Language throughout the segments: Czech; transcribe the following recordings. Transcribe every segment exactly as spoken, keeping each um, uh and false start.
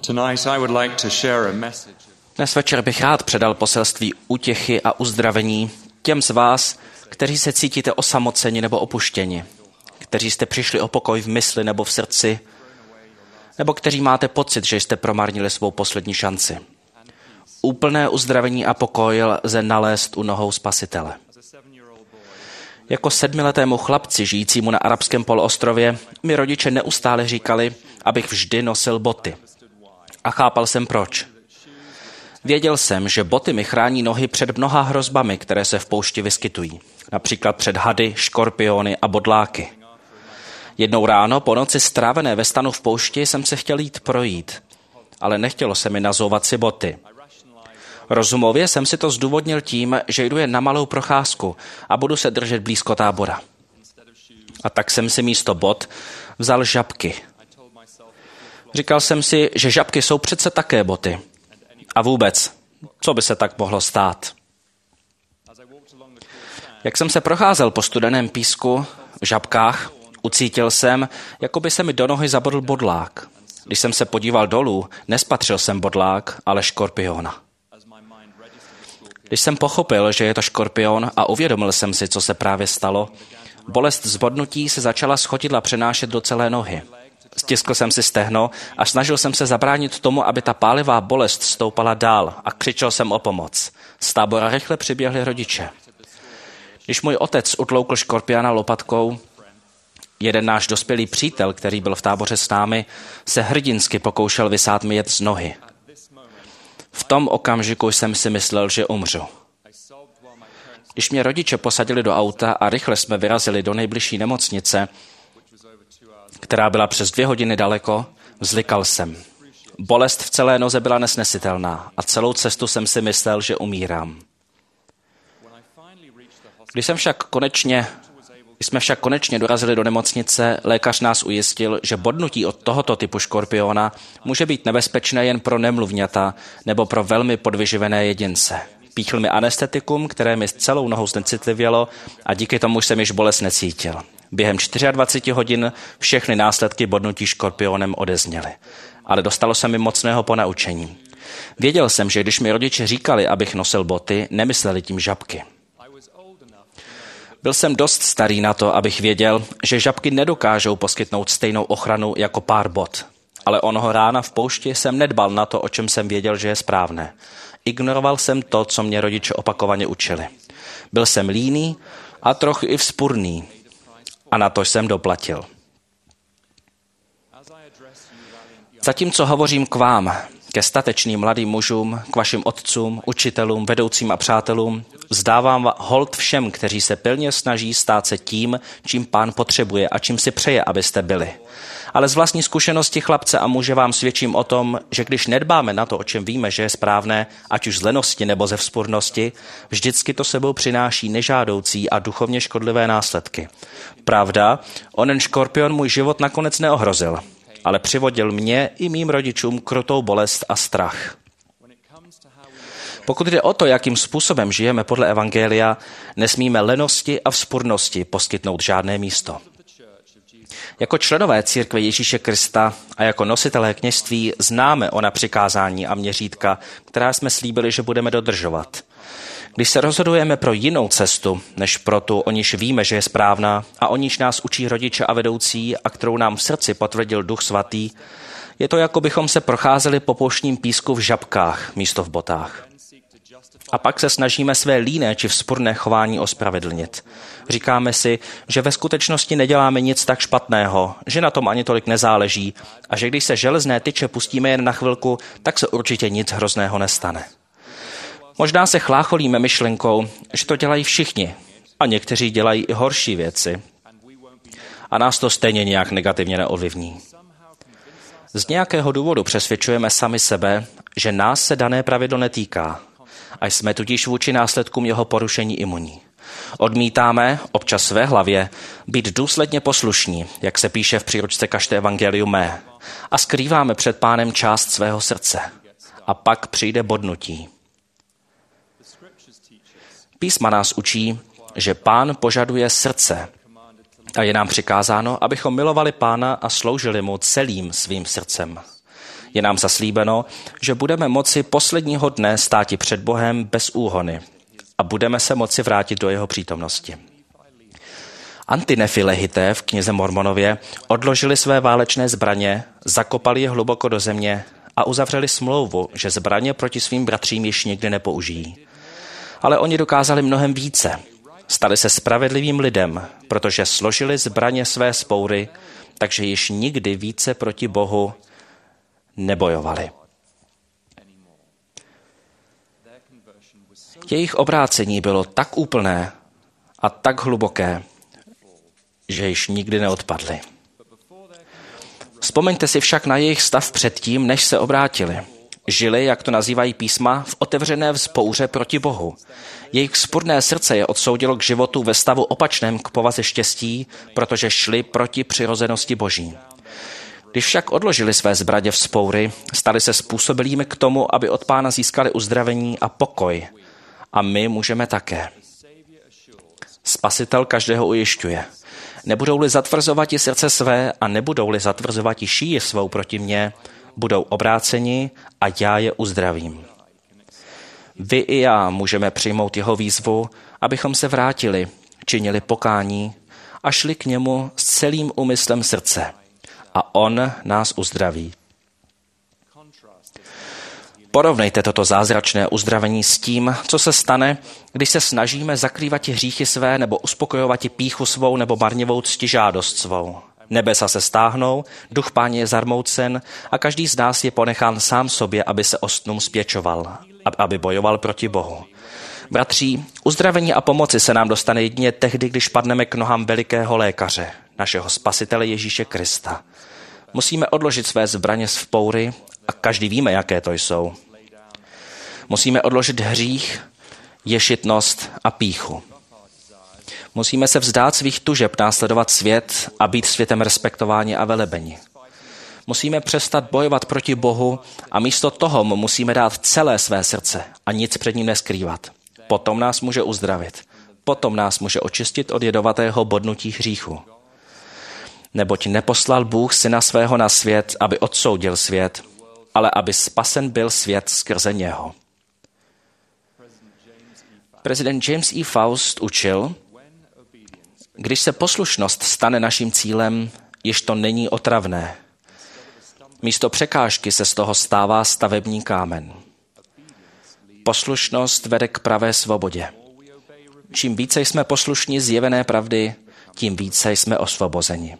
Tonight I would like to share a message. Dnes večer bych rád předal poselství útěchy a uzdravení těm z vás, kteří se cítíte osamoceni nebo opuštěni, kteří jste přišli o pokoj v mysli nebo v srdci, nebo kteří máte pocit, že jste promarnili svou poslední šanci. Úplné uzdravení a pokoj lze nalézt u nohou Spasitele. Jako sedmiletému chlapci žijícímu na arabském poloostrově mi rodiče neustále říkali, abych vždy nosil boty. A chápal jsem proč. Věděl jsem, že boty mi chrání nohy před mnoha hrozbami, které se v poušti vyskytují. Například před hady, škorpiony a bodláky. Jednou ráno po noci strávené ve stanu v poušti jsem se chtěl jít projít, ale nechtělo se mi nazouvat si boty. Rozumově jsem si to zdůvodnil tím, že jdu jen na malou procházku a budu se držet blízko tábora. A tak jsem si místo bot vzal žabky. Říkal jsem si, že žabky jsou přece také boty. A vůbec, co by se tak mohlo stát? Jak jsem se procházel po studeném písku v žabkách, ucítil jsem, jako by se mi do nohy zabodl bodlák. Když jsem se podíval dolů, nespatřil jsem bodlák, ale škorpiona. Když jsem pochopil, že je to škorpion a uvědomil jsem si, co se právě stalo, bolest z bodnutí se začala z chodidla přenášet do celé nohy. Stiskl jsem si stehno a snažil jsem se zabránit tomu, aby ta pálivá bolest stoupala dál a křičel jsem o pomoc. Z tábora rychle přiběhli rodiče. Když můj otec utloukl škorpiona lopatkou, jeden náš dospělý přítel, který byl v táboře s námi, se hrdinsky pokoušel vysát mi jet z nohy. V tom okamžiku jsem si myslel, že umřu. Když mě rodiče posadili do auta a rychle jsme vyrazili do nejbližší nemocnice, která byla přes dvě hodiny daleko, vzlikal jsem. Bolest v celé noze byla nesnesitelná a celou cestu jsem si myslel, že umírám. Když jsem však konečně, když jsme však konečně dorazili do nemocnice, lékař nás ujistil, že bodnutí od tohoto typu škorpiona může být nebezpečné jen pro nemluvňata nebo pro velmi podvyživené jedince. Píchl mi anestetikum, které mi celou nohou znecitlivělo a díky tomu jsem již bolest necítil. Během dvacet čtyři hodin všechny následky bodnutí škorpionem odezněly. Ale dostalo se mi mocného ponaučení. Věděl jsem, že když mi rodiče říkali, abych nosil boty, nemysleli tím žabky. Byl jsem dost starý na to, abych věděl, že žabky nedokážou poskytnout stejnou ochranu jako pár bot. Ale onoho rána v poušti jsem nedbal na to, o čem jsem věděl, že je správné. Ignoroval jsem to, co mě rodiče opakovaně učili. Byl jsem líný a trochu i vzpurný. A na to jsem doplatil. Zatímco hovořím k vám, ke statečným mladým mužům, k vašim otcům, učitelům, vedoucím a přátelům, vzdávám hold všem, kteří se pilně snaží stát se tím, čím Pán potřebuje a čím si přeje, abyste byli. Ale z vlastní zkušenosti chlapce a muže vám svědčím o tom, že když nedbáme na to, o čem víme, že je správné, ať už z lenosti nebo ze vzpurnosti, vždycky to sebou přináší nežádoucí a duchovně škodlivé následky. Pravda, onen škorpion můj život nakonec neohrozil, ale přivodil mě i mým rodičům krutou bolest a strach. Pokud jde o to, jakým způsobem žijeme podle evangelia, nesmíme lenosti a vzpurnosti poskytnout žádné místo. Jako členové církve Ježíše Krista a jako nositelé kněžství známe ona přikázání a měřítka, která jsme slíbili, že budeme dodržovat. Když se rozhodujeme pro jinou cestu, než pro tu, o níž víme, že je správná a o níž nás učí rodiče a vedoucí a kterou nám v srdci potvrdil Duch Svatý, je to, jako bychom se procházeli po pouštním písku v žabkách místo v botách. A pak se snažíme své líné či vzpurné chování ospravedlnit. Říkáme si, že ve skutečnosti neděláme nic tak špatného, že na tom ani tolik nezáleží a že když se železné tyče pustíme jen na chvilku, tak se určitě nic hrozného nestane. Možná se chlácholíme myšlenkou, že to dělají všichni a někteří dělají i horší věci. A nás to stejně nějak negativně neovlivní. Z nějakého důvodu přesvědčujeme sami sebe, že nás se dané pravidlo netýká a jsme tudíž vůči následkům jeho porušení imunní. Odmítáme, občas své hlavě, být důsledně poslušní, jak se píše v příručce Kažte evangelium mé, a skrýváme před Pánem část svého srdce. A pak přijde bodnutí. Písma nás učí, že Pán požaduje srdce a je nám přikázáno, abychom milovali Pána a sloužili mu celým svým srdcem. Je nám zaslíbeno, že budeme moci posledního dne státi před Bohem bez úhony a budeme se moci vrátit do jeho přítomnosti. Antinefilehité v knize Mormonově odložili své válečné zbraně, zakopali je hluboko do země a uzavřeli smlouvu, že zbraně proti svým bratřím již nikdy nepoužijí. Ale oni dokázali mnohem více. Stali se spravedlivým lidem, protože složili zbraně své vzpoury, takže již nikdy více proti Bohu nebojovali. Jejich obrácení bylo tak úplné a tak hluboké, že již nikdy neodpadli. Vzpomeňte si však na jejich stav předtím, než se obrátili. Žili, jak to nazývají písma, v otevřené vzpouře proti Bohu. Jejich vzpurné srdce je odsoudilo k životu ve stavu opačném k povaze štěstí, protože šli proti přirozenosti Boží. Když však odložili své zbraně vzpoury, stali se způsobilými k tomu, aby od Pána získali uzdravení a pokoj. A my můžeme také. Spasitel každého ujišťuje. Nebudou-li zatvrzovati srdce své a nebudou-li zatvrzovati šíji svou proti mně, budou obráceni a já je uzdravím. Vy i já můžeme přijmout jeho výzvu, abychom se vrátili, činili pokání a šli k němu s celým úmyslem srdce. A on nás uzdraví. Porovnejte toto zázračné uzdravení s tím, co se stane, když se snažíme zakrývat hříchy své nebo uspokojovat pýchu svou nebo marnivou ctižádost svou. Nebesa se stáhnou, duch Páně je zarmoucen a každý z nás je ponechán sám sobě, aby se ostnům spěčoval, aby bojoval proti Bohu. Bratří, uzdravení a pomoci se nám dostane jedině tehdy, když padneme k nohám velikého lékaře, našeho spasitele Ježíše Krista. Musíme odložit své zbraně z vzpoury a každý víme, jaké to jsou. Musíme odložit hřích, ješitnost a pýchu. Musíme se vzdát svých tužeb následovat svět a být světem respektováni a velebeni. Musíme přestat bojovat proti Bohu a místo toho mu musíme dát celé své srdce a nic před ním neskrývat. Potom nás může uzdravit. Potom nás může očistit od jedovatého bodnutí hříchu. Neboť neposlal Bůh syna svého na svět, aby odsoudil svět, ale aby spasen byl svět skrze něho. Prezident James E. Faust učil, když se poslušnost stane naším cílem, již to není otravné. Místo překážky se z toho stává stavební kámen. Poslušnost vede k pravé svobodě. Čím více jsme poslušní zjevené pravdy, tím více jsme osvobozeni.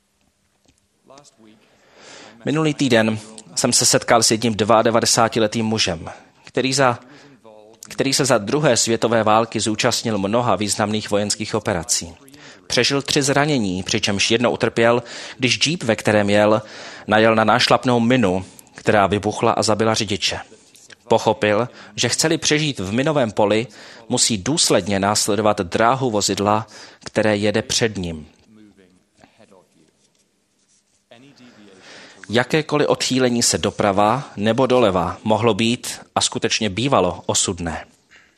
Minulý týden jsem se setkal s jedním devadesátiletým mužem, který, za, který se za druhé světové války zúčastnil mnoha významných vojenských operací. Přežil tři zranění, přičemž jedno utrpěl, když džíp, ve kterém jel, najel na nášlapnou minu, která vybuchla a zabila řidiče. Pochopil, že chceli přežít v minovém poli, musí důsledně následovat dráhu vozidla, které jede před ním. Jakékoliv odchýlení se doprava nebo doleva mohlo být a skutečně bývalo osudné.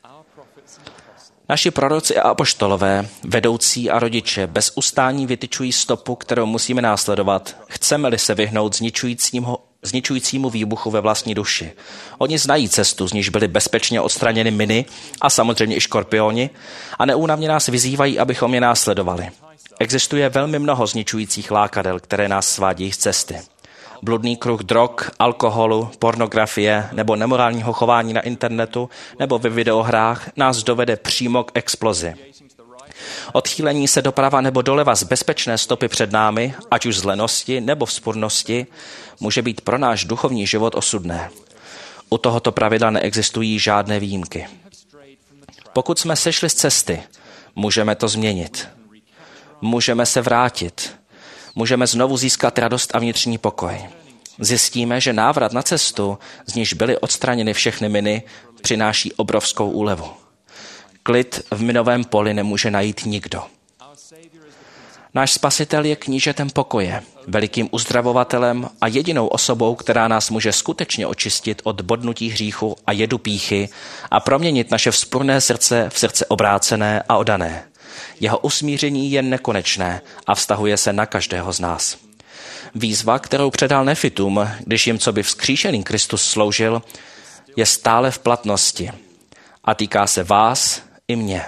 Naši proroci a apoštolové, vedoucí a rodiče bez ustání vytyčují stopu, kterou musíme následovat, chceme-li se vyhnout zničujícímu, zničujícímu výbuchu ve vlastní duši. Oni znají cestu, z níž byly bezpečně odstraněny miny a samozřejmě i škorpioni a neúnavně nás vyzývají, abychom je následovali. Existuje velmi mnoho zničujících lákadel, které nás svádí z cesty. Bludný kruh drog, alkoholu, pornografie nebo nemorálního chování na internetu nebo ve videohrách nás dovede přímo k explozi. Odchýlení se doprava nebo doleva z bezpečné stopy před námi, ať už z lenosti nebo vzpurnosti, může být pro náš duchovní život osudné. U tohoto pravidla neexistují žádné výjimky. Pokud jsme sešli z cesty, můžeme to změnit. Můžeme se vrátit. Můžeme znovu získat radost a vnitřní pokoj. Zjistíme, že návrat na cestu, z níž byly odstraněny všechny miny, přináší obrovskou úlevu. Klid v minovém poli nemůže najít nikdo. Náš spasitel je knížetem pokoje, velikým uzdravovatelem a jedinou osobou, která nás může skutečně očistit od bodnutí hříchu a jedu pýchy a proměnit naše vzpurné srdce v srdce obrácené a oddané. Jeho usmíření je nekonečné a vztahuje se na každého z nás. Výzva, kterou předal nefitům, když jim coby vzkříšený Kristus sloužil, je stále v platnosti a týká se vás i mě.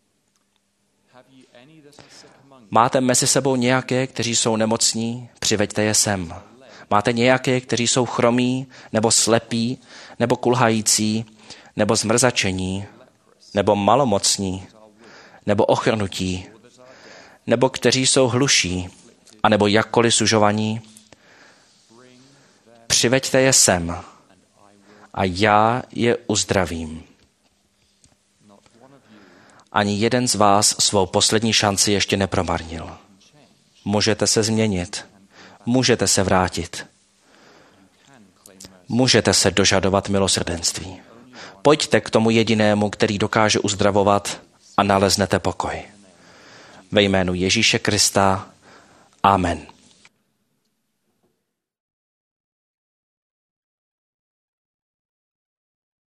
Máte mezi sebou nějaké, kteří jsou nemocní, přiveďte je sem. Máte nějaké, kteří jsou chromí, nebo slepí, nebo kulhající, nebo zmrzačení, nebo malomocní, nebo ochrnutí, nebo kteří jsou hluší, anebo jakkoliv sužovaní. Přiveďte je sem a já je uzdravím. Ani jeden z vás svou poslední šanci ještě nepromarnil. Můžete se změnit. Můžete se vrátit. Můžete se dožadovat milosrdenství. Pojďte k tomu jedinému, který dokáže uzdravovat a naleznete pokoj. Ve jménu Ježíše Krista. Amen.